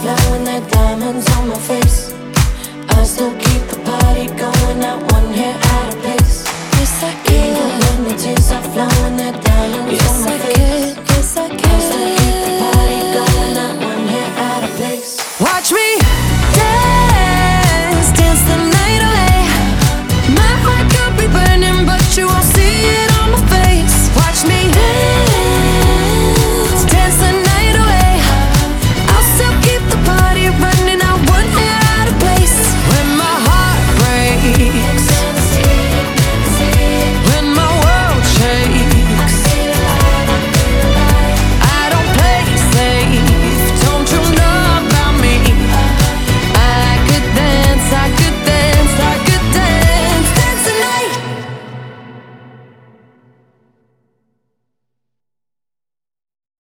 flowing, that diamonds on my face. I still keep the party going, not one hair out of place. Yes, I can. Even when the tears are flowing, that diamonds on my face. Yes, I can. I still keep the party going.